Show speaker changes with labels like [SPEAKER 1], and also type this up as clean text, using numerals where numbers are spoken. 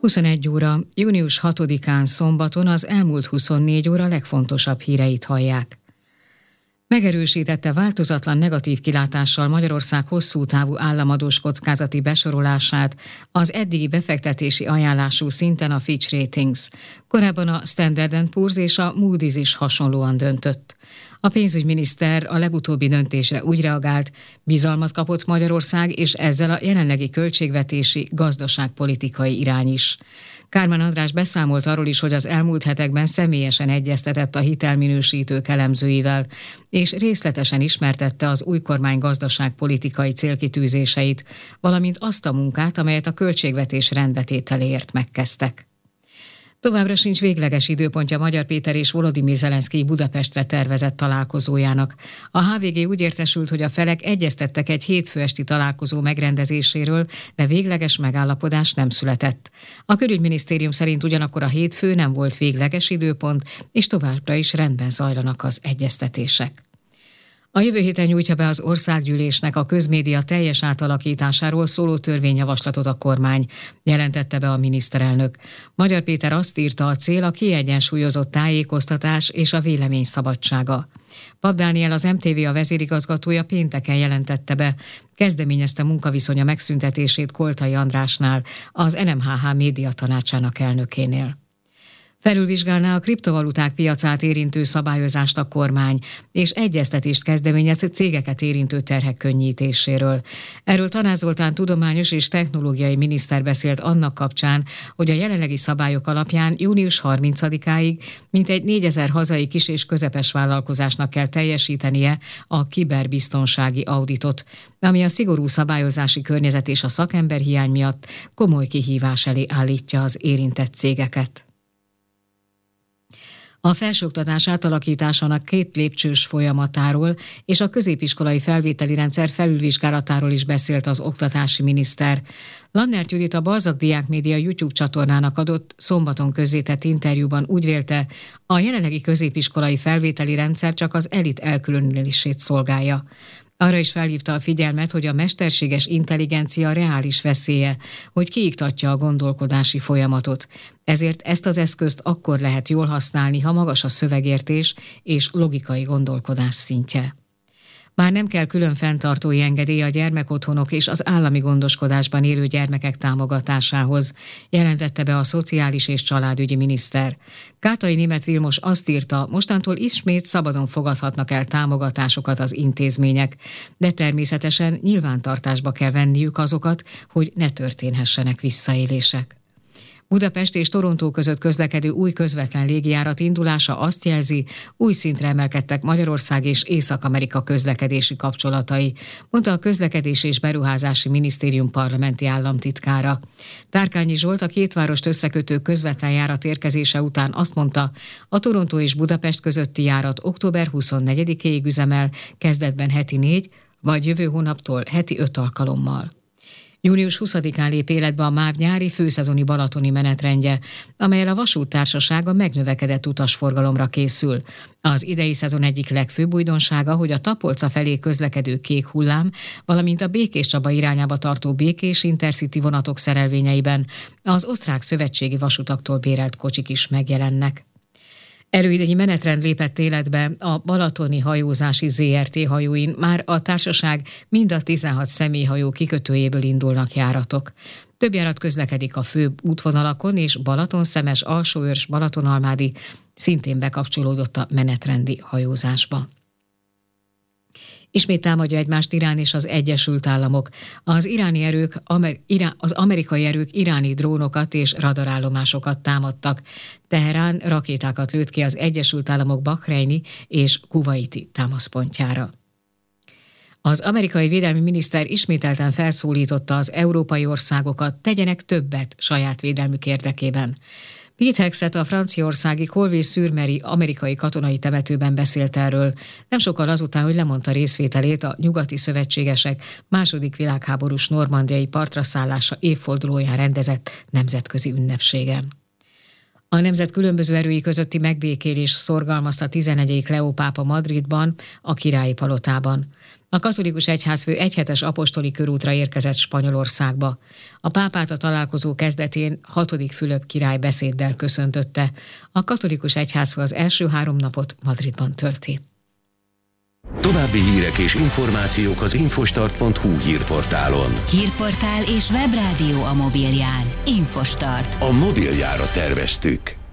[SPEAKER 1] 21 óra, június 6-án szombaton az elmúlt 24 óra legfontosabb híreit hallják. Megerősítette változatlan negatív kilátással Magyarország hosszú távú államadós kockázati besorolását az eddigi befektetési ajánlású szinten a Fitch Ratings. Korábban a Standard & Poor's és a Moody's is hasonlóan döntött. A pénzügyminiszter a legutóbbi döntésre úgy reagált, bizalmat kapott Magyarország, és ezzel a jelenlegi költségvetési, gazdaságpolitikai irány is. Kármán András beszámolt arról is, hogy az elmúlt hetekben személyesen egyeztetett a hitelminősítők elemzőivel, és részletesen ismertette az új kormány gazdaságpolitikai célkitűzéseit, valamint azt a munkát, amelyet a költségvetés rendbetételéért megkezdtek. Továbbra sincs végleges időpontja Magyar Péter és Volodymyr Zelenszkij Budapestre tervezett találkozójának. A HVG úgy értesült, hogy a felek egyeztettek egy hétfő esti találkozó megrendezéséről, de végleges megállapodás nem született. A külügyminisztérium szerint ugyanakkor a hétfő nem volt végleges időpont, és továbbra is rendben zajlanak az egyeztetések. A jövő héten nyújtja be az országgyűlésnek a közmédia teljes átalakításáról szóló törvényjavaslatot a kormány, jelentette be a miniszterelnök. Magyar Péter azt írta, a cél a kiegyensúlyozott tájékoztatás és a vélemény szabadsága. Pap Dániel, az MTV vezérigazgatója pénteken jelentette be, kezdeményezte munkaviszonya megszüntetését Koltai Andrásnál, az NMHH média tanácsának elnökénél. Felülvizsgálná a kriptovaluták piacát érintő szabályozást a kormány, és egyeztetést kezdeményez cégeket érintő terhek könnyítéséről. Erről Tanás Zoltán tudományos és technológiai miniszter beszélt annak kapcsán, hogy a jelenlegi szabályok alapján június 30-áig mintegy 4000 hazai kis- és közepes vállalkozásnak kell teljesítenie a kiberbiztonsági auditot, ami a szigorú szabályozási környezet és a szakemberhiány miatt komoly kihívás elé állítja az érintett cégeket. A felsőoktatás átalakításának 2 lépcsős folyamatáról és a középiskolai felvételi rendszer felülvizsgálatáról is beszélt az oktatási miniszter. Lannert Judit a Balzak Diákmédia YouTube csatornának adott szombaton közzétett interjúban úgy vélte, a jelenlegi középiskolai felvételi rendszer csak az elit elkülönülését szolgálja. Arra is felhívta a figyelmet, hogy a mesterséges intelligencia reális veszélye, hogy kiiktatja a gondolkodási folyamatot. Ezért ezt az eszközt akkor lehet jól használni, ha magas a szövegértés és logikai gondolkodás szintje. Már nem kell külön fenntartói engedély a gyermekotthonok és az állami gondoskodásban élő gyermekek támogatásához, jelentette be a szociális és családügyi miniszter. Kátai Németh Vilmos azt írta, mostantól ismét szabadon fogadhatnak el támogatásokat az intézmények, de természetesen nyilvántartásba kell venniük azokat, hogy ne történhessenek visszaélések. Budapest és Torontó között közlekedő új közvetlen légijárat indulása azt jelzi, új szintre emelkedtek Magyarország és Észak-Amerika közlekedési kapcsolatai, mondta a Közlekedés és Beruházási Minisztérium parlamenti államtitkára. Tárkányi Zsolt, a két várost összekötő közvetlen járat érkezése után azt mondta, a Torontó és Budapest közötti járat október 24-éig üzemel, kezdetben heti 4, vagy jövő hónaptól heti 5 alkalommal. Június 20-án lép életbe a MÁV nyári főszezoni balatoni menetrendje, amellyel a vasúttársaság a megnövekedett utasforgalomra készül. Az idei szezon egyik legfőbb újdonsága, hogy a Tapolca felé közlekedő kék hullám, valamint a Békéscsaba irányába tartó Békés Intercity vonatok szerelvényeiben az osztrák szövetségi vasutaktól bérelt kocsik is megjelennek. Előidei menetrend lépett életbe a Balatoni Hajózási ZRT hajóin, már a társaság mind a 16 személyhajó kikötőjéből indulnak járatok. Több járat közlekedik a főbb útvonalakon, és Balaton-Szemes, Alsóörs, Balatonalmádi szintén bekapcsolódott a menetrendi hajózásba. Ismét támadja egymást Irán és az Egyesült Államok. Az amerikai erők iráni drónokat és radarállomásokat támadtak. Teherán rakétákat lőtt ki az Egyesült Államok bahreini és kuvaiti támaszpontjára. Az amerikai védelmi miniszter ismételten felszólította az európai országokat, tegyenek többet saját védelmük érdekében. Pete Hegseth a franciaországi Colvé-sur-Meri amerikai katonai temetőben beszélt erről, nem sokkal azután, hogy lemondta részvételét a nyugati szövetségesek második világháborús normandiai partraszállása évfordulóján rendezett nemzetközi ünnepségen. A nemzet különböző erői közötti megbékélés szorgalmazta 11. Leó pápa Madridban, a Királyi Palotában. A katolikus egyházfő egyhetes apostoli körútra érkezett Spanyolországba. A pápát a találkozó kezdetén 6. Fülöp király beszéddel köszöntötte. A katolikus egyházfő az első 3 napot Madridban tölti.
[SPEAKER 2] További hírek és információk az infostart.hu hírportálon.
[SPEAKER 3] Hírportál és webrádió a mobilján. Infostart.
[SPEAKER 2] A mobiljára terveztük.